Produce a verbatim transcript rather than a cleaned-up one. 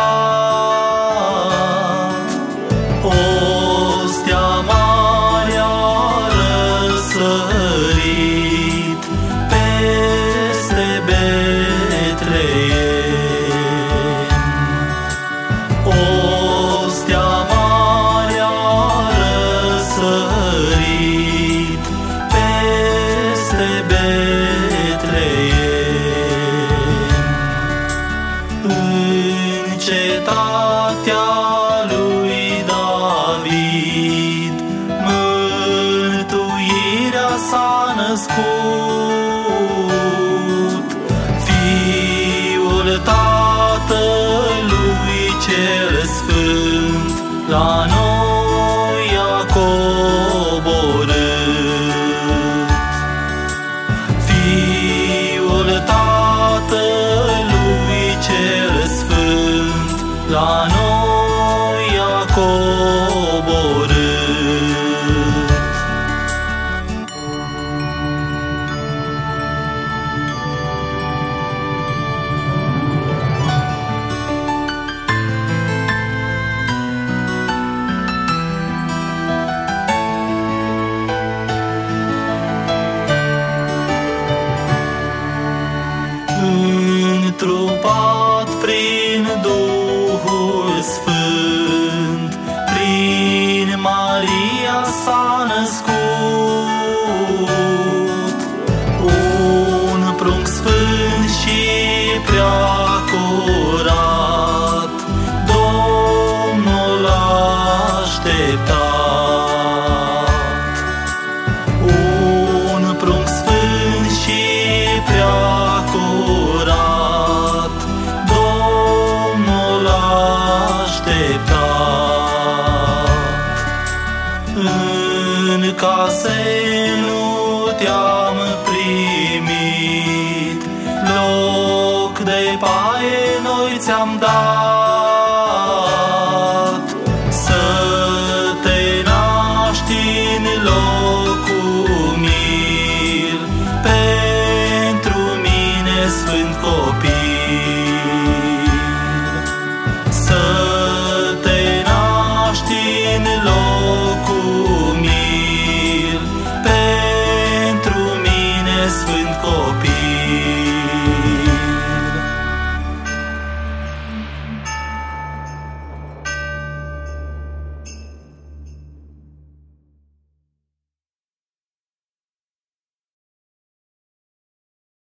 Ostea mare a răsărit peste Betleem. Ostea mare a răsărit peste Betleem. În cetatea lui David mântuirea s-a născut. Fiul Tatălui cel Sfânt la noi a coborât. Fiul Tatălui cel Sfânt la noi a coborât. Întrupat prin Duhul Sfânt,